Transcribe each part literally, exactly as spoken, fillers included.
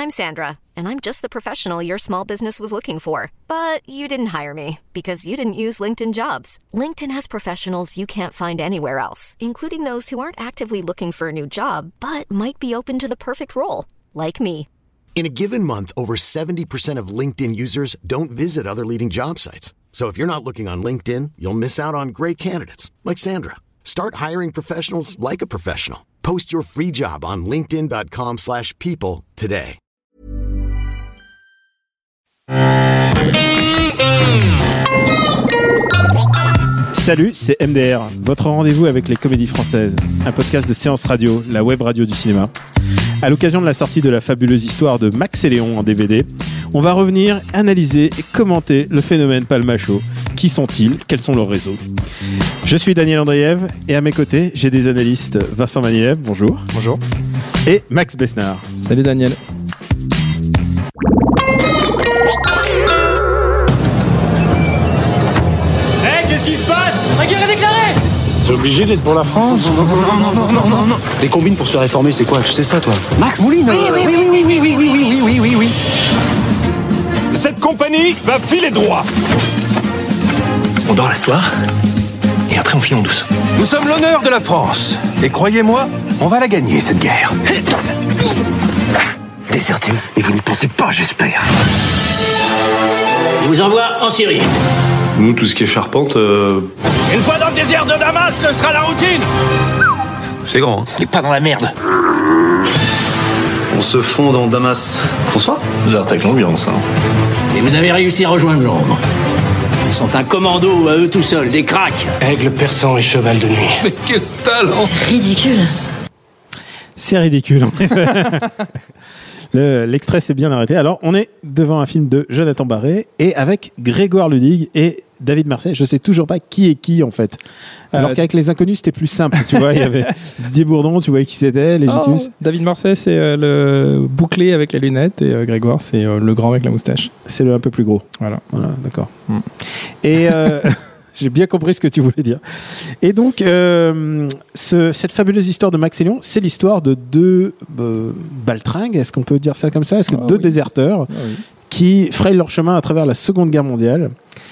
I'm Sandra, and I'm just the professional your small business was looking for. But you didn't hire me because you didn't use LinkedIn Jobs. LinkedIn has professionals you can't find anywhere else, including those who aren't actively looking for a new job, but might be open to the perfect role, like me. In a given month, over seventy percent of LinkedIn users don't visit other leading job sites. So if you're not looking on LinkedIn, you'll miss out on great candidates like Sandra. Start hiring professionals like a professional. Post your free job on linkedin.com slash people today. Salut, c'est M D R, votre rendez-vous avec les comédies françaises, un podcast de Séance Radio, la web radio du cinéma. À l'occasion de la sortie de la fabuleuse histoire de Max et Léon en D V D, on va revenir, analyser et commenter le phénomène Palmachot. Qui sont-ils ? Quels sont leurs réseaux ? Je suis Daniel Andriev et à mes côtés, j'ai des analystes Vincent Manillev, bonjour. Bonjour. Et Max Besnard. Salut Daniel. Hey, qu'est-ce qui se passe ? La guerre est déclarée ! C'est obligé d'être pour la France ? Non, non, non, non, non, non, non, non. Les combines pour se réformer, c'est quoi ? Tu sais ça, toi ? Max Mouline. Oui, oui, oui, oui, oui, oui, oui, oui, oui, oui, oui. Cette compagnie va filer droit. On dort la soir, et après on file en douce. Nous sommes l'honneur de la France. Et croyez-moi, on va la gagner, cette guerre. Désertez, mais vous n'y pensez pas, j'espère. Je vous envoie en Syrie. Nous, tout ce qui est charpente... Euh... Une fois dans le désert de Damas, ce sera la routine. C'est grand, hein. Et pas dans la merde. On se fond dans Damas. Bonsoir. Vous avez avec l'ambiance, hein. Et vous avez réussi à rejoindre Londres. Ils sont un commando à eux tout seuls, des cracks. Aigle persan et cheval de nuit. Mais quel talent! C'est ridicule. C'est ridicule, en effet. Le, l'extrait s'est bien arrêté. Alors, on est devant un film de Jonathan Barré et avec Grégoire Ludig et David Marsay. Je sais toujours pas qui est qui, en fait. Alors euh, qu'avec Les Inconnus, c'était plus simple. Tu vois, il y avait Didier Bourdon, tu voyais qui c'était, Légitimus. Oh, David Marsay, c'est euh, le bouclé avec les lunettes et euh, Grégoire, c'est euh, le grand avec la moustache. C'est le un peu plus gros. Voilà. Voilà, d'accord. Mm. Et euh, j'ai bien compris ce que tu voulais dire. Et donc, euh, ce, cette fabuleuse histoire de Max et Léon, c'est l'histoire de deux euh, baltringues, est-ce qu'on peut dire ça comme ça ? Est-ce que oh, deux oui. déserteurs oh, oui. qui frayent leur chemin à travers la Seconde Guerre mondiale.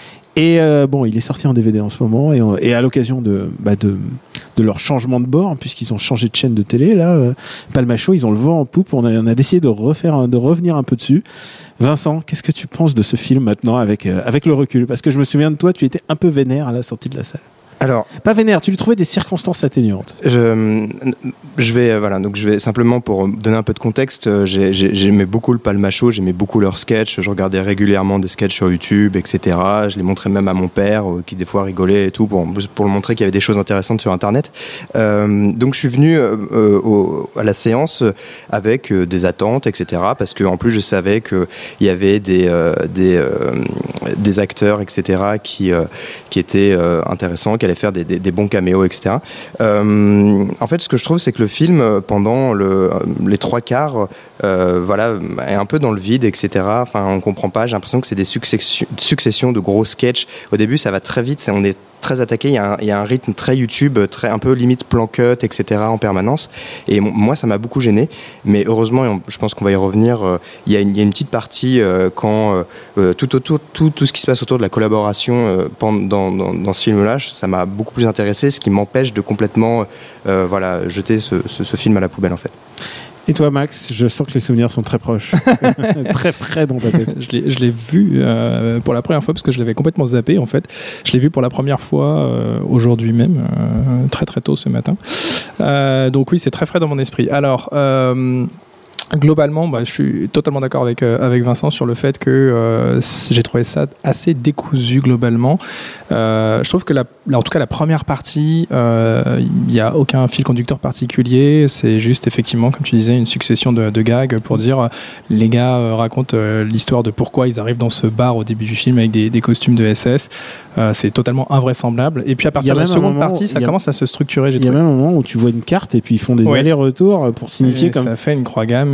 Et euh, bon, il est sorti en D V D en ce moment, et, et à l'occasion de, bah de, de leur changement de bord, puisqu'ils ont changé de chaîne de télé, là, euh, Palmachot, ils ont le vent en poupe, on a, on a décidé de, refaire, de revenir un peu dessus. Vincent, qu'est-ce que tu penses de ce film maintenant avec, euh, avec le recul ? Parce que je me souviens de toi, tu étais un peu vénère à la sortie de la salle. Alors, pas vénère, tu lui trouvais des circonstances atténuantes. Je, je vais, voilà, donc je vais simplement pour donner un peu de contexte. J'ai, j'ai, j'aimais beaucoup le Palmachot, j'aimais beaucoup leurs sketchs. Je regardais régulièrement des sketchs sur YouTube, et cetera. Je les montrais même à mon père, qui des fois rigolait et tout, pour, pour le montrer qu'il y avait des choses intéressantes sur Internet. Euh, donc je suis venu euh, au, à la séance avec euh, des attentes, et cetera. Parce que en plus je savais que il y avait des euh, des euh, des acteurs, et cetera. qui euh, qui étaient euh, intéressants, qui allaient faire des, des, des bons caméos, et cetera. Euh, en fait, ce que je trouve, c'est que le film, pendant le, les trois quarts, euh, voilà, est un peu dans le vide, et cetera. Enfin, on comprend pas. J'ai l'impression que c'est des successions, successions de gros sketchs. Au début, ça va très vite. C'est, on est très attaqué, il y, a un, il y a un rythme très YouTube, très, un peu limite plan cut, et cetera en permanence. Et m- moi, ça m'a beaucoup gêné. Mais heureusement, et on, je pense qu'on va y revenir, euh, il, y a une, il y a une petite partie euh, quand euh, tout, autour, tout, tout ce qui se passe autour de la collaboration euh, dans, dans, dans ce film-là, ça m'a beaucoup plus intéressé, ce qui m'empêche de complètement euh, voilà, jeter ce, ce, ce film à la poubelle, en fait. Et toi, Max, je sens que les souvenirs sont très proches, très frais dans ta tête. Je l'ai, je l'ai vu euh, pour la première fois parce que je l'avais complètement zappé en fait. Je l'ai vu pour la première fois euh, aujourd'hui même, euh, très très tôt ce matin. Euh, donc oui, c'est très frais dans mon esprit. Alors. Euh, Globalement, bah, je suis totalement d'accord avec, euh, avec Vincent sur le fait que euh, j'ai trouvé ça assez décousu globalement. Euh, je trouve que, la, en tout cas, la première partie, il euh, n'y a aucun fil conducteur particulier. C'est juste, effectivement, comme tu disais, une succession de, de gags pour dire euh, les gars euh, racontent euh, l'histoire de pourquoi ils arrivent dans ce bar au début du film avec des, des costumes de S S. Euh, c'est totalement invraisemblable. Et puis, à partir de la seconde partie, ça commence à se structurer. Il y a même un moment où tu vois une carte et puis ils font des ouais. allers-retours pour signifier et comme. Ça fait une croix gamme. Et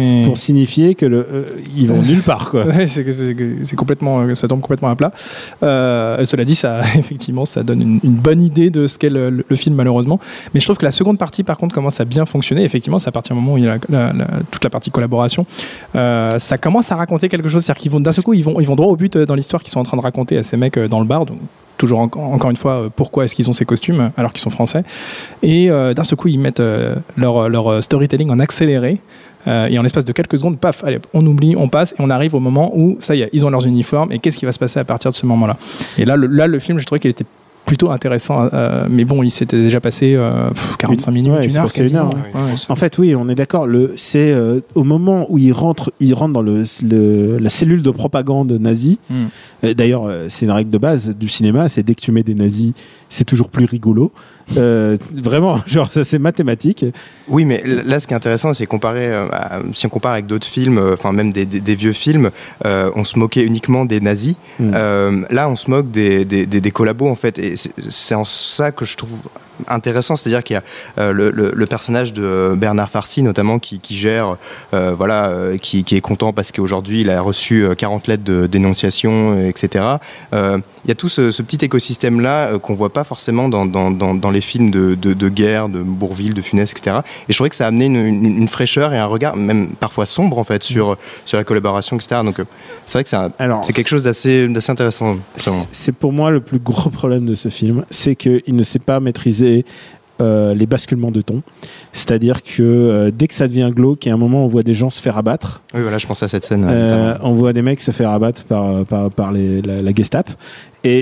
Mais... pour signifier que le, euh, ils vont nulle part, quoi. Ouais, c'est, c'est, c'est complètement, ça tombe complètement à plat. Euh, cela dit, ça, effectivement, ça donne une, une bonne idée de ce qu'est le, le, le film, malheureusement. Mais je trouve que la seconde partie, par contre, commence à bien fonctionner. Effectivement, c'est à partir du moment où il y a la, la, la, toute la partie collaboration, euh, ça commence à raconter quelque chose. C'est-à-dire qu'ils vont, d'un seul coup, ils vont, ils vont droit au but dans l'histoire qu'ils sont en train de raconter à ces mecs dans le bar. Donc, toujours en, encore une fois, pourquoi est-ce qu'ils ont ces costumes alors qu'ils sont français, et euh, d'un seul coup ils mettent euh, leur, leur storytelling en accéléré, euh, et en l'espace de quelques secondes, paf, allez, on oublie, on passe, et on arrive au moment où ça y est, ils ont leurs uniformes, et qu'est-ce qui va se passer à partir de ce moment-là. Et là le, là, le film, je trouvais qu'il était plutôt intéressant, euh, mais bon, il s'était déjà passé euh, quarante-cinq minutes, ouais, une heure, une heure. Ouais. Ouais. En fait, oui, on est d'accord. Le, c'est euh, au moment où il rentre, il rentre dans le, le la cellule de propagande nazie. Mm. D'ailleurs, c'est une règle de base du cinéma, c'est dès que tu mets des nazis, c'est toujours plus rigolo. Euh, vraiment, genre ça c'est mathématique. Oui, mais là, ce qui est intéressant, c'est comparer. Euh, à, si on compare avec d'autres films, enfin euh, même des, des, des vieux films, euh, on se moquait uniquement des nazis. Mm. Euh, là, on se moque des, des, des, des collabos en fait, et c'est, c'est en ça que je trouve intéressant, c'est-à-dire qu'il y a euh, le, le, le personnage de Bernard Farcy notamment qui, qui gère, euh, voilà, euh, qui, qui est content parce qu'aujourd'hui il a reçu quarante lettres de dénonciation, et cetera. Euh, il y a tout ce, ce petit écosystème-là euh, qu'on voit pas forcément dans, dans, dans, dans les films de, de, de guerre, de Bourvil, de Funès, et cetera. Et je trouvais que ça a amené une, une, une fraîcheur et un regard, même parfois sombre en fait, sur, sur la collaboration, et cetera. Donc euh, c'est vrai que c'est, un, Alors, c'est quelque chose d'assez, d'assez intéressant. C'est, c'est pour moi le plus gros problème de ce film, c'est qu'il ne sait pas maîtriser Euh, les basculements de ton, c'est-à-dire que euh, dès que ça devient glauque, il y a un moment où on voit des gens se faire abattre. Oui, voilà, je pense à cette scène. Euh, on voit des mecs se faire abattre par par par les, la, la Gestapo, et,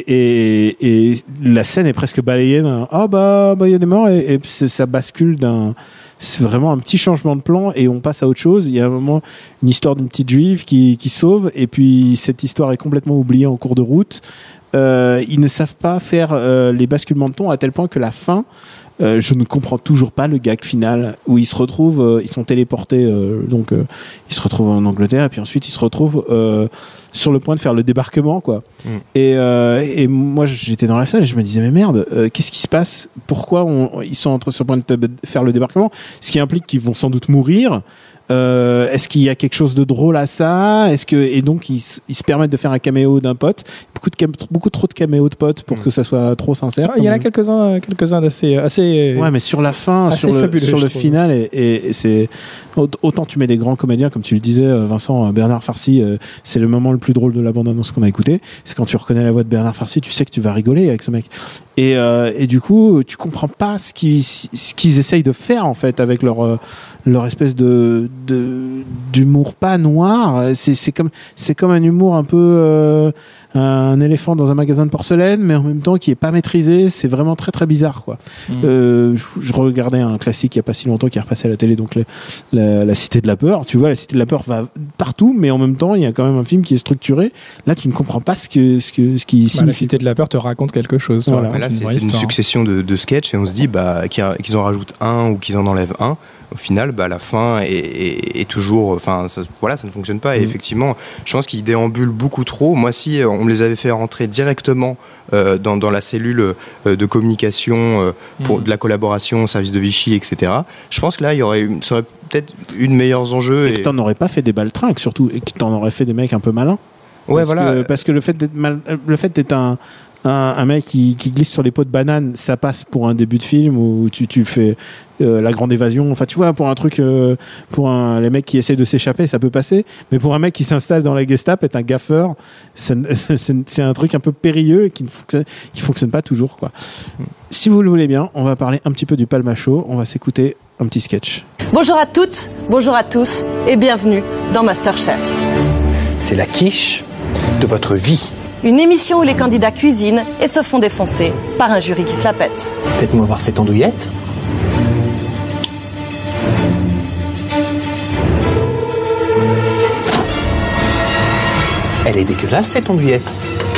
et et la scène est presque balayée d'un ah oh bah bah il y a des morts, et, et ça bascule d'un, c'est vraiment un petit changement de plan et on passe à autre chose. Il y a un moment une histoire d'une petite juive qui qui sauve, et puis cette histoire est complètement oubliée en cours de route. Euh, ils ne savent pas faire euh, les basculements de ton à tel point que la fin, euh, je ne comprends toujours pas le gag final où ils se retrouvent, euh, ils sont téléportés, euh, donc euh, ils se retrouvent en Angleterre et puis ensuite ils se retrouvent euh, sur le point de faire le débarquement, quoi. Mm. Et, euh, et moi j'étais dans la salle et je me disais mais merde, euh, qu'est-ce qui se passe ? Pourquoi on, ils sont entre sur le point de faire le débarquement ? Ce qui implique qu'ils vont sans doute mourir. Euh, est-ce qu'il y a quelque chose de drôle à ça ? Est-ce que et donc ils, ils se permettent de faire un caméo d'un pote, beaucoup de cam- beaucoup trop de caméos de potes pour mmh. que ça soit trop sincère. Il y en a quelques-uns, quelques-uns d'assez, assez. Ouais, mais sur la fin, sur le fabuleux, sur le final, et, et, et c'est autant tu mets des grands comédiens comme tu le disais, Vincent, Bernard Farcy, euh, c'est le moment le plus drôle de la bande-annonce qu'on a écouté. C'est quand tu reconnais la voix de Bernard Farcy, tu sais que tu vas rigoler avec ce mec. Et, euh, et du coup, tu comprends pas ce qu'ils, ce qu'ils essayent de faire en fait avec leur euh, leur espèce de, de d'humour pas noir. C'est c'est comme c'est comme un humour un peu euh, un éléphant dans un magasin de porcelaine, mais en même temps qui est pas maîtrisé. C'est vraiment très très bizarre, quoi. Mmh. Euh, je, je regardais un classique il y a pas si longtemps qui est repassé à la télé, donc le, la, la Cité de la peur. Tu vois, la Cité de la peur va partout, mais en même temps il y a quand même un film qui est structuré. Là, tu ne comprends pas ce que ce que ce qui bah, signifie. La Cité de la peur te raconte quelque chose. Voilà. Là, c'est, c'est une succession de, de sketchs et on se dit bah qu'ils en rajoutent un ou qu'ils en enlèvent un. Au final, bah, la fin est, est, est toujours, enfin, ça, voilà, ça ne fonctionne pas. Et mmh. effectivement, je pense qu'ils déambulent beaucoup trop. Moi, si on me les avait fait rentrer directement euh, dans, dans la cellule euh, de communication euh, pour mmh. de la collaboration au service de Vichy, et cetera, je pense que là, il y aurait, ça aurait peut-être eu de meilleurs enjeux. Et, et... que t'en aurais pas fait des baltringues, surtout, et que t'en aurais fait des mecs un peu malins. Ouais, parce voilà. Que, parce que le fait d'être mal, le fait d'être un Un, un mec qui, qui glisse sur les pots de banane, ça passe pour un début de film où tu, tu fais euh, la grande évasion. Enfin, tu vois, pour un truc, euh, pour un, les mecs qui essaient de s'échapper, ça peut passer. Mais pour un mec qui s'installe dans la Gestapo, être un gaffeur, c'est, c'est, c'est un truc un peu périlleux et qui ne fonctionne, qui fonctionne pas toujours, quoi. Mm. Si vous le voulez bien, on va parler un petit peu du Palmacho. On va s'écouter un petit sketch. Bonjour à toutes, bonjour à tous et bienvenue dans Masterchef. C'est la quiche de votre vie. Une émission où les candidats cuisinent et se font défoncer par un jury qui se la pète. Faites-moi voir cette andouillette. Elle est dégueulasse, cette andouillette.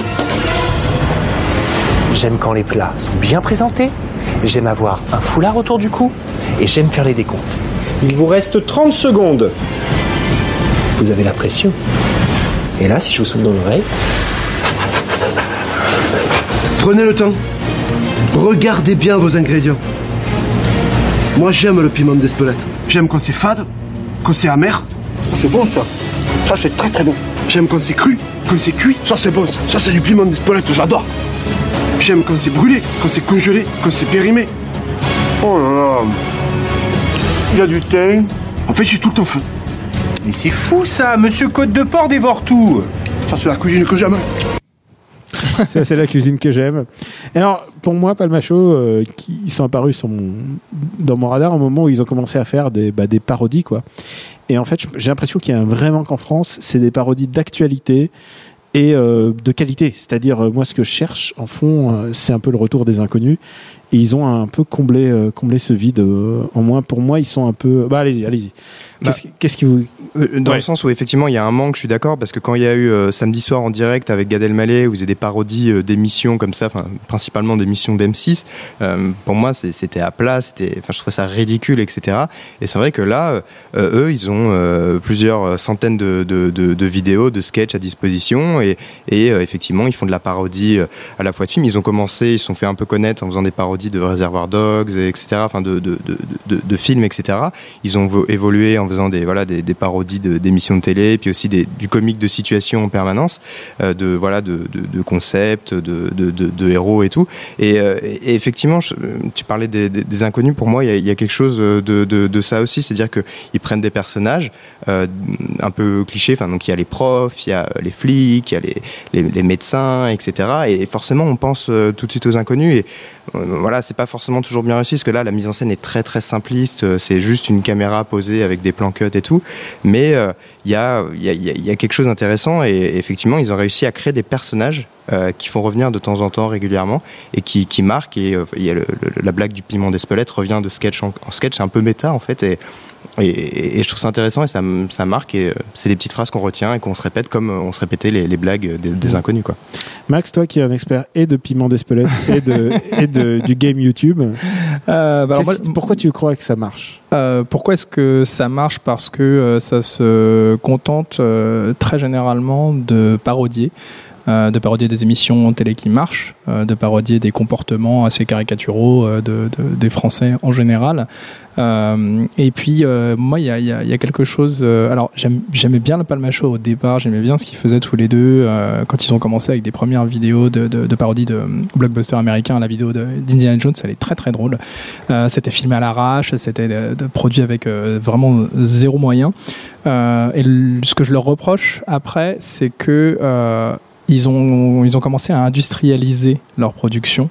J'aime quand les plats sont bien présentés, j'aime avoir un foulard autour du cou et j'aime faire les décomptes. Il vous reste trente secondes. Vous avez la pression. Et là, si je vous souffle dans l'oreille... Prenez le temps. Regardez bien vos ingrédients. Moi, j'aime le piment d'Espelette. J'aime quand c'est fade, quand c'est amer, c'est bon ça. Ça c'est très très bon. J'aime quand c'est cru, quand c'est cuit, ça c'est bon. Ça, ça c'est du piment d'Espelette, j'adore. J'aime quand c'est brûlé, quand c'est congelé, quand c'est périmé. Oh là là. Il y a du thym. En fait, j'ai tout le temps faim. Mais c'est fou ça, Monsieur Côte de Porc dévore tout. Ça c'est la cuisine que j'aime. Ça, c'est la cuisine que j'aime. Et alors, pour moi, Palmacho, euh, qui, ils sont apparus sur mon, dans mon radar au moment où ils ont commencé à faire des, bah, des parodies, quoi. Et en fait, j'ai l'impression qu'il y a un vrai manque en France, c'est des parodies d'actualité et euh, de qualité. C'est-à-dire, euh, moi, ce que je cherche, en fond, euh, c'est un peu le retour des inconnus. Et ils ont un peu comblé, euh, comblé ce vide. Euh, en moins, pour moi, ils sont un peu... Bah, allez-y, allez-y. Qu'est-ce, bah, qu'est-ce qui vous... Dans ouais. le sens où, effectivement, il y a un manque, je suis d'accord, parce que quand il y a eu euh, Samedi soir en direct avec Gad Elmaleh, où il faisait des parodies euh, d'émissions comme ça, enfin, principalement d'émissions d'M six, euh, pour moi, c'est, c'était à plat, c'était, enfin, je trouvais ça ridicule, et cetera. Et c'est vrai que là, euh, eux, ils ont euh, plusieurs centaines de, de, de, de vidéos, de sketchs à disposition, et, et euh, effectivement, ils font de la parodie euh, à la fois de films. Ils ont commencé, ils se sont fait un peu connaître en faisant des parodies de Reservoir Dogs, et cetera. Enfin, de, de, de, de, de films, et cetera. Ils ont vo- évolué en faisant des, voilà, des, des parodies de, d'émissions de télé, et puis aussi des, du comique de situation en permanence, euh, de, voilà, de, de, de concepts, de, de, de, de héros et tout. Et, euh, et effectivement, je, tu parlais des, des, des inconnus, pour moi, il y a, il y a quelque chose de, de, de ça aussi, c'est-à-dire qu'ils prennent des personnages euh, un peu clichés, enfin, donc il y a les profs, il y a les flics, il y a les, les, les médecins, et cetera. Et forcément, on pense euh, tout de suite aux inconnus, et euh, voilà, c'est pas forcément toujours bien réussi, parce que là, la mise en scène est très très simpliste, c'est juste une caméra posée avec des plans cut et tout, mais il euh, y, a, y, a, y a quelque chose d'intéressant, et, et effectivement, ils ont réussi à créer des personnages euh, qui font revenir de temps en temps régulièrement, et qui, qui marquent, et euh, y a le, le, la blague du piment d'Espelette revient de sketch en, en sketch, un peu méta en fait, et Et, et je trouve ça intéressant, et ça, ça marque, et c'est des petites phrases qu'on retient et qu'on se répète comme on se répétait les, les blagues des, des inconnus, quoi. Max, toi qui es un expert et de piment d'Espelette et, de, et de, du game YouTube, euh, bah alors moi, pourquoi tu crois que ça marche euh, Pourquoi est-ce que ça marche ? Parce que euh, ça se contente euh, très généralement de parodier. Euh, de parodier des émissions télé qui marchent, euh, de parodier des comportements assez caricaturaux euh, de, de, des Français en général. Euh, et puis, euh, moi, il y a, y, a, y a quelque chose... Euh, alors, j'aime, j'aimais bien le Palmacho au départ, j'aimais bien ce qu'ils faisaient tous les deux euh, quand ils ont commencé avec des premières vidéos de, de, de parodie de blockbuster américain. La vidéo de, d'Indiana Jones, elle est très très drôle. Euh, c'était filmé à l'arrache, c'était de, de produit avec euh, vraiment zéro moyen. Euh, et le, ce que je leur reproche après, c'est que... Euh, Ils ont, ils ont commencé à industrialiser leur production.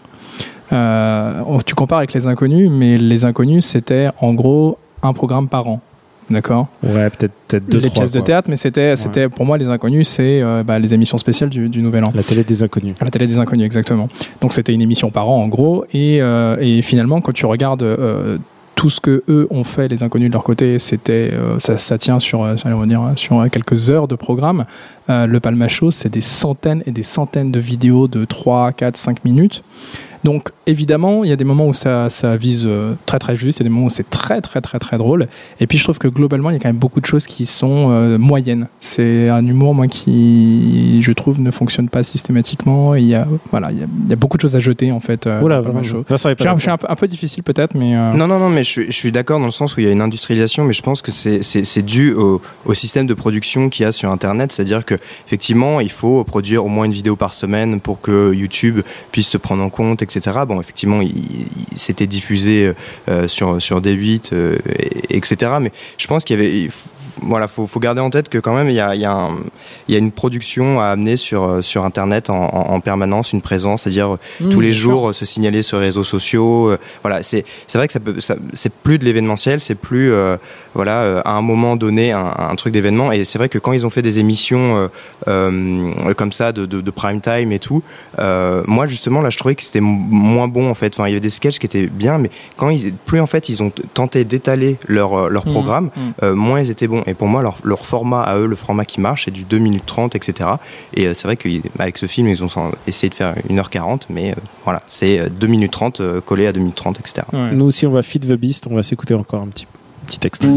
Euh, tu compares avec Les Inconnus, mais Les Inconnus, c'était en gros un programme par an. D'accord ? Ouais, peut-être, peut-être deux, les trois. pièces de théâtre, mais c'était, c'était ouais. Pour moi, Les Inconnus, c'est euh, bah, les émissions spéciales du, du Nouvel An. La télé des Inconnus. La télé des Inconnus, exactement. Donc c'était une émission par an, en gros. Et, euh, et finalement, quand tu regardes... Euh, tout ce que eux ont fait, les inconnus de leur côté, c'était euh, ça, ça tient sur, euh, on va dire, sur quelques heures de programme. Euh, le Palmacho, c'est des centaines et des centaines de vidéos de trois, quatre, cinq minutes. Donc évidemment, il y a des moments où ça, ça vise euh, très très juste, il y a des moments où c'est très très très très drôle. Et puis je trouve que globalement, il y a quand même beaucoup de choses qui sont euh, moyennes. C'est un humour, moi, qui, je trouve, ne fonctionne pas systématiquement. Il y a, voilà, il y a, il y a beaucoup de choses à jeter, en fait. Euh, Oula, vraiment. Je suis un, je suis un, peu, un peu difficile peut-être, mais... Euh... Non, non, non, mais je suis, je suis d'accord dans le sens où il y a une industrialisation, mais je pense que c'est, c'est, c'est dû au, au système de production qu'il y a sur Internet. C'est-à-dire qu'effectivement, il faut produire au moins une vidéo par semaine pour que YouTube puisse se prendre en compte, et cetera. Bon, effectivement, il, il s'était diffusé euh, sur, sur D huit, euh, et, etc. Mais je pense qu'il y avait... Il faut, voilà, faut, faut garder en tête que quand même, il y a, il y a, un, il y a une production à amener sur, sur Internet en, en, en permanence, une présence, c'est-à-dire mmh, tous les jours sûr. se signaler sur les réseaux sociaux. Euh, voilà, c'est, c'est vrai que ça peut, ça, c'est plus de l'événementiel, c'est plus, euh, voilà, euh, à un moment donné, un, un truc d'événement. Et c'est vrai que quand ils ont fait des émissions euh, euh, comme ça, de, de, de prime time et tout, euh, moi justement, là, je trouvais que c'était m- moins bon en fait. Enfin, il y avait des sketchs qui étaient bien, mais quand ils, plus en fait, ils ont tenté d'étaler leur, leur programme, mmh, mmh. Euh, moins ils étaient bons. Et pour moi, leur, leur format à eux, le format qui marche, c'est du deux minutes trente, et cetera. Et euh, c'est vrai qu'avec ce film, ils ont essayé de faire une heure quarante, mais euh, voilà, c'est deux minutes trente euh, collé à deux minutes trente, et cetera. Ouais. Nous aussi, on va Feed the Beast, on va s'écouter encore un petit, petit extrait.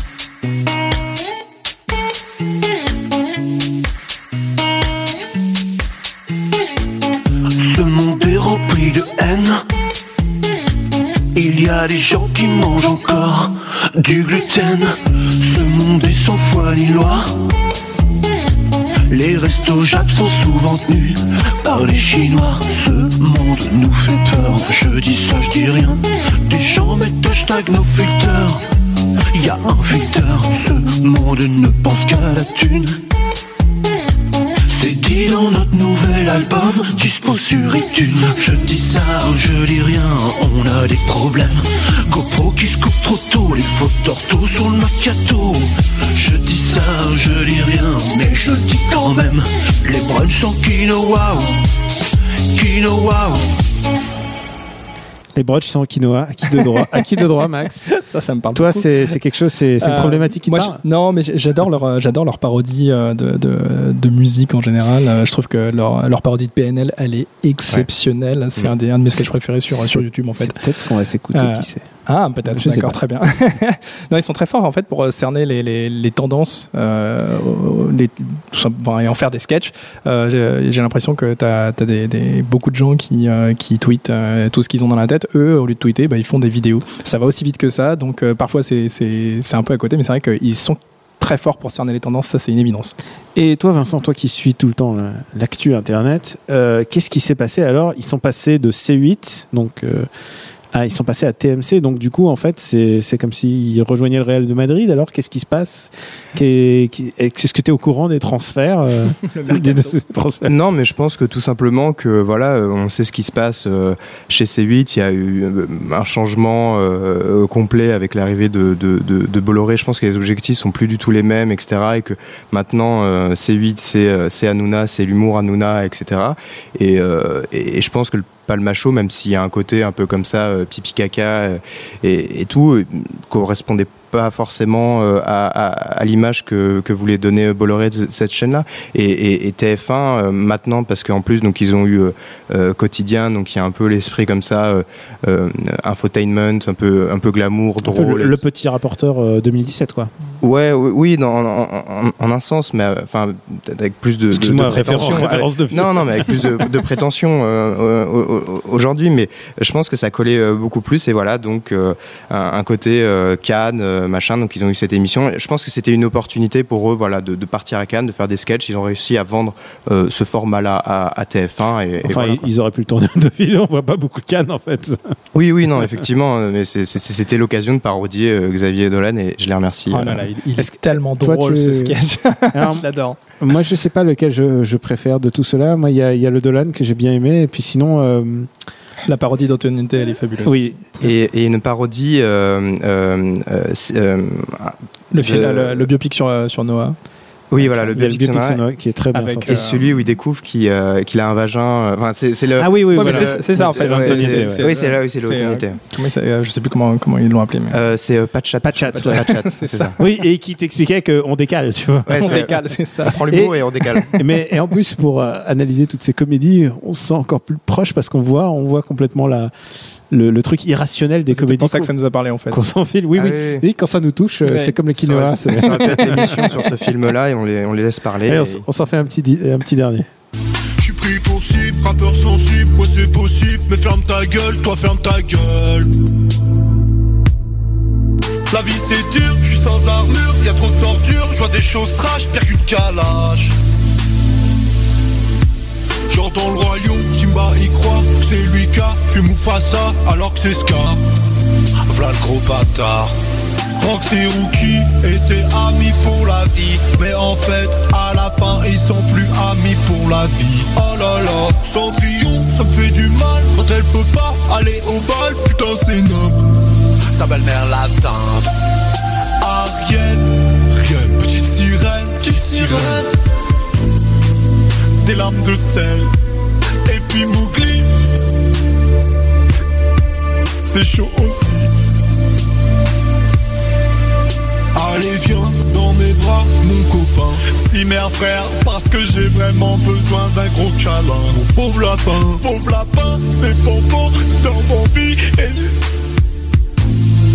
Ce monde est rempli de haine. Il y a des gens qui mangent encore du gluten. Ce monde est sans foi ni loi. Les restos Jap sont souvent tenus par les Chinois. Ce monde nous fait peur. Je dis ça, je dis rien. Des gens mettent hashtag no filter. Y'a un filter. Ce monde ne pense qu'à la thune. C'est dit dans notre nouvel album, dispo sur iTunes. Je dis ça, je dis rien, on a des problèmes. GoPro qui se coupe trop tôt, les fautes d'ortho sur le macchiato. Je dis ça, je dis rien, mais je dis quand même. Les brunchs sans quinoa, quinoa. Les broches sans quinoa, à qui de droit, à qui de droit, Max? Ça, ça me parle. Toi, beaucoup. c'est, c'est quelque chose, c'est, c'est une Euh, problématique qui te moi, parle? je- Non, mais j'adore leur, j'adore leur parodie euh, de, de, de musique en général. Euh, Je trouve que leur, leur parodie de P N L, elle est exceptionnelle. C'est un des, un de mes sketchs préférés sur, C'est- sur YouTube, en fait. C'est peut-être ce qu'on va s'écouter, Euh, qui sait. Ah, peut-être, Je sais d'accord, pas. très bien. Non, ils sont très forts en fait pour cerner les, les, les tendances euh, les, tout simplement, et en faire des sketchs. Euh, j'ai, j'ai l'impression que tu as des, des, beaucoup de gens qui, euh, qui tweetent euh, tout ce qu'ils ont dans la tête. Eux, au lieu de tweeter, bah, ils font des vidéos. Ça va aussi vite que ça, donc euh, parfois c'est, c'est, c'est un peu à côté, mais c'est vrai qu'ils sont très forts pour cerner les tendances, ça c'est une évidence. Et toi, Vincent, toi qui suis tout le temps la- l'actu Internet, euh, qu'est-ce qui s'est passé alors? Ils sont passés de C huit, donc euh, à- ils sont passés à T M C, donc du coup, en fait, c'est, c'est comme s'ils rejoignaient le Real de Madrid. Alors, qu'est-ce qui se passe? Qu'est- qu'est- Est-ce que tu es au courant des transferts, euh, des deux transferts? Non, mais je pense que tout simplement que voilà, euh, on sait ce qui se passe euh, chez C huit. Il y a eu euh, un changement euh, complet avec l'arrivée de, de, de, de Bolloré. Je pense que les objectifs sont plus du tout les mêmes, et cetera. Et que maintenant euh, C huit, c'est euh, c'est Hanouna, c'est l'humour Hanouna, et cetera. Et, euh, et, et je pense que le Palmacho, même s'il y a un côté un peu comme ça, euh, pipi caca euh, et, et tout, euh, correspondait pas forcément euh, à, à, à l'image que, que voulait donner Bolloré de cette chaîne-là. Et, et, et T F un, euh, maintenant, parce qu'en plus, donc, ils ont eu euh, euh, Quotidien, donc il y a un peu l'esprit comme ça, euh, euh, infotainment, un peu, un peu glamour, Un peu drôle. le, le petit rapporteur euh, deux mille dix-sept, quoi. Ouais, oui, oui, dans, en, en, en un sens, mais euh, enfin avec plus de, de, de Excuse-moi, prétention. référence- référence de Avec- non, non, mais avec plus de, de prétention euh, euh, euh, aujourd'hui. Mais je pense que ça collait euh, beaucoup plus. Et voilà, donc euh, un, un côté euh, Cannes, euh, machin. Donc ils ont eu cette émission. Je pense que c'était une opportunité pour eux, voilà, de, de partir à Cannes, de faire des sketchs. Ils ont réussi à vendre euh, ce format-là à, à T F un. Et, et Enfin, voilà, ils, ils auraient pu le tourner de ville. On voit pas beaucoup de Cannes, en fait. oui, oui, non, effectivement. Mais c'est- c'est- c'était l'occasion de parodier euh, Xavier Dolan et je les remercie. Oh là euh, là, il, il Est-ce est tellement toi, drôle tu- ce sketch. Alors, Je l'adore. Moi, je sais pas lequel je, je préfère de tout cela. Moi, il y a, il y a le Dolan que j'ai bien aimé. Et puis sinon, euh, La parodie d'Antoninette, elle est fabuleuse. oui, Et, et une parodie. Euh, euh, euh, c'est, euh, Le, film, de- le, le biopic sur, euh, sur Noah. Oui, voilà, le il y a le biopic biopic sonore. sonore qui est très bien Avec, sorti. Et celui où il découvre qu'il euh, qu'il a un vagin. euh, Enfin, c'est c'est le. Ah oui, oui, Ouais, mais voilà. c'est- c'est ça, en fait. Ouais, l'Antoninité, c'est- ouais. Oui, c'est là, oui, c'est l'Antoninité. euh, comment il s'appelle, euh, je sais plus comment, comment ils l'ont appelé. Mais... Euh, c'est euh, Patchat. Patchat, ouais. Patchat, C'est c'est ça. ça. Oui, et qui t'expliquait qu'on décale, tu vois. Ouais, on c'est- décale, c'est ça. On prend l'humour et, on décale. Mais et en plus, pour euh, analyser toutes ces comédies, on se sent encore plus proche parce qu'on voit, on voit complètement la, le, le truc irrationnel des C'est comédies. pour ça que qu'on- ça nous a parlé en fait. qu'on s'enfile. Oui, Ah oui. oui, oui. Oui, quand ça nous touche, euh, Ouais. c'est comme le Ça quinoa. aurait- c'est- ça aurait pu être l'émission sur ce film-là et on les, on les laisse parler. Allez, on, et- s- on s'en fait un petit, di- un petit dernier. Je suis pris pour cible, rappeur sensible, ouais c'est possible, mais ferme ta gueule, toi ferme ta gueule. La vie c'est dur, je suis sans armure, y'a trop de torture, je vois des choses trash, pire qu'une calache. Genre dans le royaume, Simba y croit, que c'est lui qui a tué Mufasa, alors que c'est Scar. V'là le gros bâtard. Rox et Rookie étaient amis pour la vie, mais en fait, à la fin, ils sont plus amis pour la vie. Oh là là, Cendrillon, ça me fait du mal quand elle peut pas aller au bal, putain c'est noble. Sa belle-mère la teinte. Ariel, Ariel, petite sirène, petite sirène. Des lames de sel, et puis Mowgli. C'est chaud aussi. Allez viens dans mes bras mon copain. Si mère frère parce que j'ai vraiment besoin d'un gros câlin. Mon pauvre lapin, pauvre lapin, c'est pompon dans mon billet.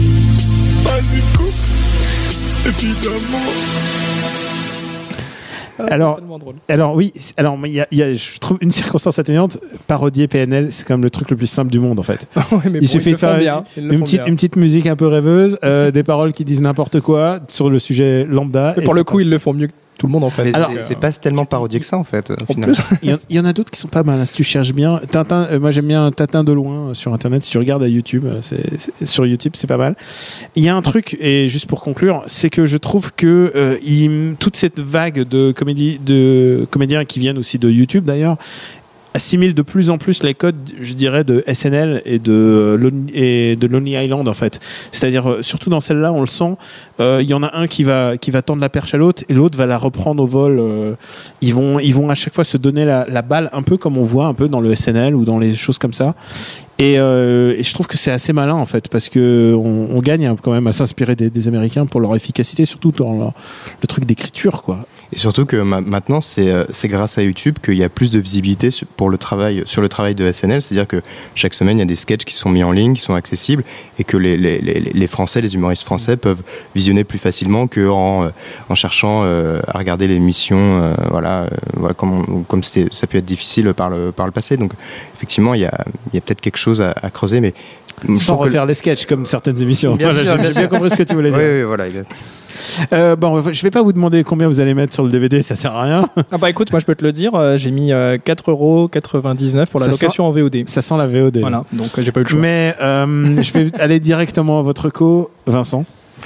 Vas-y coupe, évidemment. Alors, alors oui, alors il y a, il y a, je trouve une circonstance atténuante. Parodier P N L, c'est quand même le truc le plus simple du monde en fait. ouais, mais il bon, suffit de faire bien, une, une petite, une petite musique un peu rêveuse, euh, des paroles qui disent n'importe quoi sur le sujet lambda. Mais pour le coup, passe. Ils le font mieux que tout le monde en fait. Mais Alors, c'est, c'est pas tellement parodié que ça en fait. Au final. il, y en, il y en a d'autres qui sont pas mal. Hein, si tu cherches bien, Tintin. Euh, moi j'aime bien Tintin de loin euh, sur internet. Si tu regardes à YouTube, euh, c'est, c'est, sur YouTube c'est pas mal. Il y a un truc et juste pour conclure, c'est que je trouve que euh, il, toute cette vague de comédie, de comédiens qui viennent aussi de YouTube d'ailleurs, assimile de plus en plus les codes, je dirais, de S N L et de, et de Lonely Island en fait. C'est-à-dire, euh, surtout dans celle-là, on le sent, il euh, y en a un qui va, qui va tendre la perche à l'autre et l'autre va la reprendre au vol. Euh, ils, vont, ils vont à chaque fois se donner la, la balle, un peu comme on voit un peu dans le S N L ou dans les choses comme ça. Et, euh, et je trouve que c'est assez malin en fait, parce que on, on gagne quand même à s'inspirer des, des Américains pour leur efficacité, surtout dans leur, le truc d'écriture, quoi. Et surtout que ma- maintenant, c'est, euh, c'est grâce à YouTube qu'il y a plus de visibilité sur, pour le travail, sur le travail de S N L. C'est-à-dire que chaque semaine, il y a des sketchs qui sont mis en ligne, qui sont accessibles, et que les, les, les, les Français, les humoristes français peuvent visionner plus facilement qu'en euh, en cherchant euh, à regarder l'émission, euh, voilà, euh, voilà, comme, on, comme c'était, ça peut être difficile par le, par le passé. Donc, effectivement, il y a, il y a peut-être quelque chose à, à creuser, mais sans refaire que... les sketchs comme certaines émissions. Bien voilà, sûr, j'ai bien, bien compris ce que tu voulais dire. Oui, oui, voilà, exactement. Euh, bon, je vais pas vous demander combien vous allez mettre sur le D V D, ça sert à rien. Ah bah écoute, moi je peux te le dire, euh, j'ai mis euh, quatre euros quatre-vingt-dix-neuf pour la ça location sent, en V O D. Ça sent la V O D. Voilà, donc euh, j'ai pas eu le choix. Mais euh, je vais aller directement à votre co, Vincent.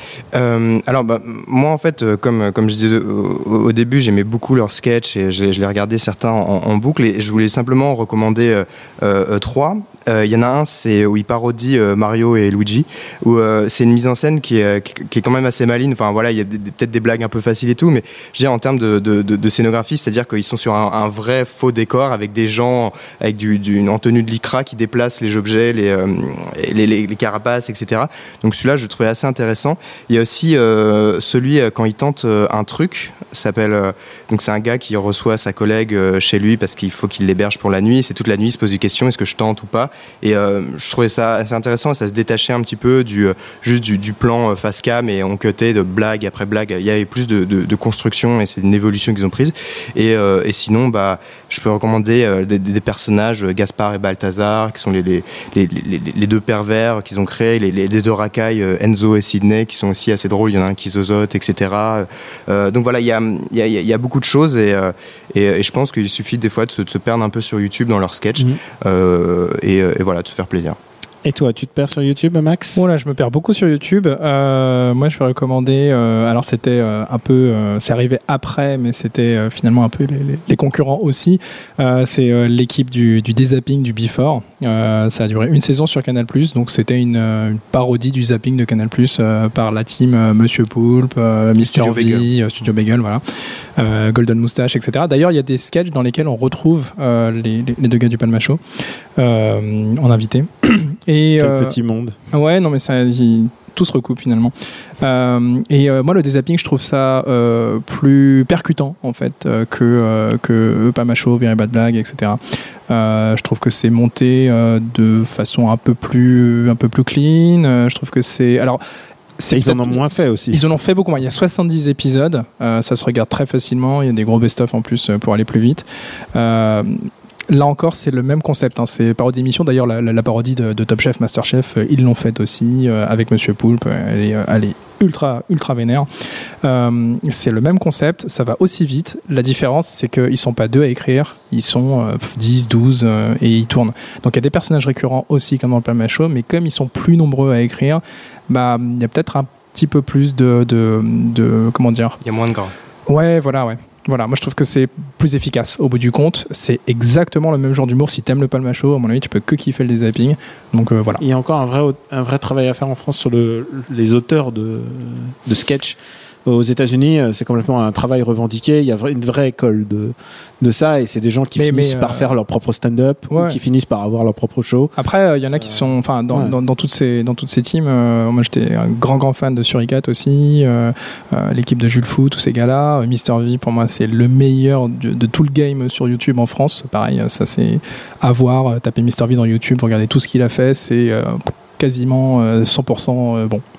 Euh, alors bah, moi en fait euh, comme comme je disais au, au début, j'aimais beaucoup leurs sketchs et je, je les regardais certains en, en boucle et je voulais simplement recommander euh, euh, trois. Il euh, y en a un, c'est où ils parodient euh, Mario et Luigi, où euh, c'est une mise en scène qui est, qui, qui est quand même assez maligne. Enfin voilà, il y a des, peut-être des blagues un peu faciles et tout, mais je dirais en termes de, de, de, de scénographie, c'est-à-dire qu'ils sont sur un, un vrai faux décor avec des gens avec du, du en tenue de lycra qui déplacent les objets, les, euh, les, les, les carapaces, et cetera. Donc celui-là, je le trouvais assez intéressant. Il y a aussi euh, celui euh, quand il tente euh, un truc, s'appelle euh, donc c'est un gars qui reçoit sa collègue euh, chez lui parce qu'il faut qu'il l'héberge pour la nuit. C'est toute la nuit, il se pose des questions, est-ce que je tente ou pas? Et euh, je trouvais ça assez intéressant, ça se détachait un petit peu du euh, juste du, du plan euh, face cam et on cutait de blague après blague. Il y avait plus de, de, de construction et c'est une évolution qu'ils ont prise. Et, euh, et sinon, bah, je peux recommander euh, des, des personnages, Gaspard et Balthazar, qui sont les, les, les, les, les deux pervers qu'ils ont créés, les, les, les deux racailles, euh, Enzo et Sydney, qui sont aussi assez drôles. Il y en a un qui zozote, et cetera. Euh, donc voilà, il y a, il y a, il y a beaucoup de choses et, euh, et, et je pense qu'il suffit des fois de se, de se perdre un peu sur YouTube dans leurs sketchs mmh. euh, et, et voilà, de se faire plaisir. Et toi, tu te perds sur YouTube, Max? Voilà, je me perds beaucoup sur YouTube. Euh, moi, je vais recommander. Euh, alors, c'était euh, un peu. Euh, c'est arrivé après, mais c'était euh, finalement un peu les, les, les concurrents aussi. Euh, c'est euh, l'équipe du, du dézapping du Before. Euh, ça a duré une saison sur Canal+. Donc, c'était une, une parodie du zapping de Canal+, euh, par la team euh, Monsieur Poulpe, euh, Mister V, euh, Studio Bagel, voilà, euh, Golden Moustache, et cetera. D'ailleurs, il y a des sketchs dans lesquels on retrouve euh, les, les, les deux gars du Palmacho euh, en invité. Et, Quel euh, petit monde. Ouais, non, mais ça, il, tout se recoupe finalement. Euh, et euh, moi, le dézapping, je trouve ça euh, plus percutant en fait euh, que euh, que Palmacho, Very Bad Blague, et cetera. Euh, je trouve que c'est monté euh, de façon un peu plus un peu plus clean. Euh, je trouve que c'est alors. C'est ils en ont moins fait aussi. Ils en ont fait beaucoup moins. Il y a soixante-dix épisodes. Euh, ça se regarde très facilement. Il y a des gros best-of en plus pour aller plus vite. Euh, Là encore, c'est le même concept. Hein. C'est parodie d'émission. D'ailleurs, la, la, la parodie de, de Top Chef, Master Chef, euh, ils l'ont faite aussi euh, avec Monsieur Poulpe. Elle est, euh, elle est ultra, ultra vénère. Euh, c'est le même concept. Ça va aussi vite. La différence, c'est qu'ils sont pas deux à écrire. Ils sont euh, dix, douze euh, et ils tournent. Donc, il y a des personnages récurrents aussi, comme dans le Palmacho, mais comme ils sont plus nombreux à écrire, bah, il y a peut-être un petit peu plus de, de, de comment dire. Il y a moins de gras. Ouais, voilà, ouais. Voilà, moi je trouve que c'est plus efficace au bout du compte. C'est exactement le même genre d'humour. Si t'aimes le Palmacho, à mon avis, tu peux que kiffer le zapping. Donc euh, voilà. Il y a encore un vrai, un vrai travail à faire en France sur le, les auteurs de, de sketch. Aux États-Unis, c'est complètement un travail revendiqué. Il y a une vraie école de, de ça et c'est des gens qui mais, finissent mais, par euh... faire leur propre stand-up ouais. ou qui finissent par avoir leur propre show. Après, il euh, y en a qui sont, enfin, dans, ouais. dans, dans toutes ces, dans toutes ces teams, euh, moi j'étais un grand, grand fan de Suricat aussi, euh, euh, l'équipe de Jules Fou, tous ces gars-là. Mister V, pour moi, c'est le meilleur de, de tout le game sur YouTube en France. Pareil, ça c'est à voir. Tapez Mister V dans YouTube, regardez tout ce qu'il a fait, c'est euh, quasiment euh, cent pour cent euh, bon.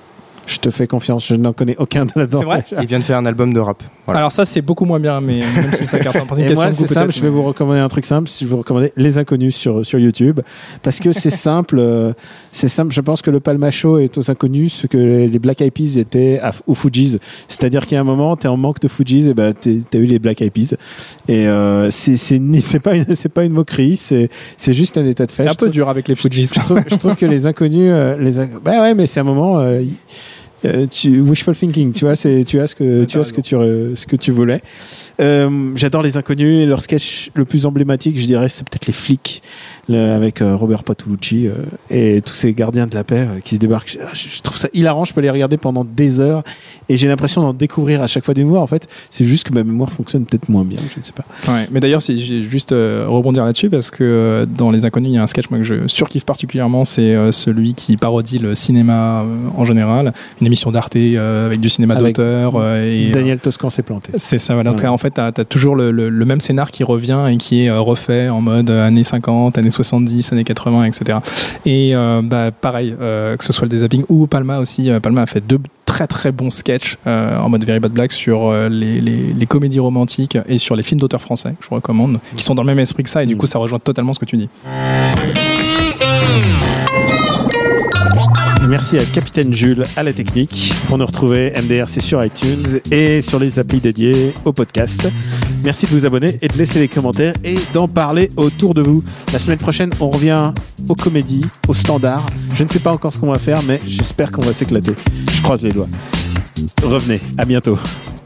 Je te fais confiance, je n'en connais aucun de là-dedans. C'est vrai. Il vient de faire un album de rap. Voilà. Alors ça, c'est beaucoup moins bien, mais même si ça cartonne. Pour une Et question moi, de goût, c'est simple, peut-être, je vais mais- vous recommander un truc simple, je vais vous recommander Les Inconnus sur, sur YouTube, parce que c'est simple, euh, c'est simple, je pense que le Palma Show est aux Inconnus ce que les, les Black Eyed Peas étaient à, aux Fugees. C'est-à-dire qu'il y a un moment, t'es en manque de Fugees, et ben, t'es, t'as eu les Black Eyed Peas. Et, euh, c'est, c'est, ni- c'est pas une, c'est pas une moquerie, c'est, c'est juste un état de fait. C'est un Je peu trouve- dur avec les Fugees. Je trouve, je trouve que Les Inconnus, euh, les, Inc- bah ouais, mais c'est un moment, euh, y- euh, tu, wishful thinking, tu vois, c'est, tu as ce que, tu as ce que tu, re- ce que tu voulais. Euh, j'adore Les Inconnus et leur sketch le plus emblématique, je dirais, c'est peut-être Les Flics, le- avec euh, Robert Patulucci euh, et tous ces gardiens de la paix euh, qui se débarquent. Je, je trouve ça hilarant, je peux les regarder pendant des heures et j'ai l'impression d'en découvrir à chaque fois des nouveaux. En fait, c'est juste que ma mémoire fonctionne peut-être moins bien, je ne sais pas. Ouais, mais d'ailleurs, si j'ai juste euh, rebondir là-dessus parce que euh, dans Les Inconnus, il y a un sketch moi que je surkiffe particulièrement, c'est euh, celui qui parodie le cinéma euh, en général, une émission d'Arte euh, avec du cinéma Avec d'auteur euh, et Daniel Toscan s'est planté. c'est ça. Voilà. Donc, Ouais. en fait, t'as as toujours le, le, le même scénar qui revient et qui est euh, refait en mode euh, années cinquante, années soixante-dix, années quatre-vingts, et cetera. Et euh, bah pareil, euh, que ce soit le Dézapping ou Palma aussi. euh, Palma a fait deux très très bons sketchs euh, en mode Very Bad Black sur euh, les, les, les comédies romantiques et sur les films d'auteurs français, je vous recommande, qui sont dans le même esprit que ça et du coup ça rejoint totalement ce que tu dis. Merci à Capitaine Jules à la technique. Pour nous retrouver, M D R c'est sur iTunes et sur les applis dédiées au podcast. Merci de vous abonner et de laisser les commentaires et d'en parler autour de vous. La semaine prochaine, on revient aux comédies, aux standards. Je ne sais pas encore ce qu'on va faire, mais j'espère qu'on va s'éclater. Je croise les doigts. Revenez, à bientôt.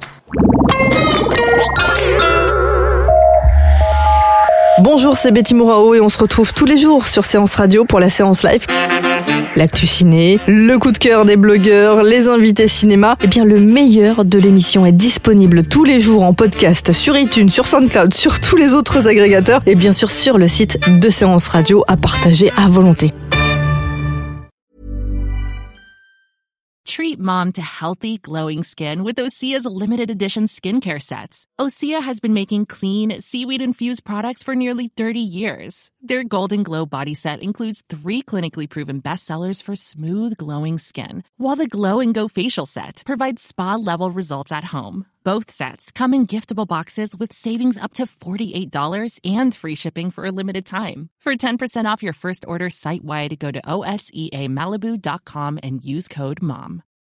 Bonjour, c'est Betty Mourao et on se retrouve tous les jours sur Séance Radio pour la séance live. L'actu ciné, le coup de cœur des blogueurs, les invités cinéma. Eh bien, le meilleur de l'émission est disponible tous les jours en podcast sur iTunes, sur SoundCloud, sur tous les autres agrégateurs et bien sûr sur le site de Séance Radio à partager à volonté. Treat mom to healthy, glowing skin with Osea's limited edition skincare sets. Osea has been making clean, seaweed-infused products for nearly thirty years. Their Golden Glow body set includes three clinically proven bestsellers for smooth, glowing skin, while the Glow and Go facial set provides spa-level results at home. Both sets come in giftable boxes with savings up to forty-eight dollars and free shipping for a limited time. For ten percent off your first order site-wide, go to O S E A Malibu dot com and use code MOM.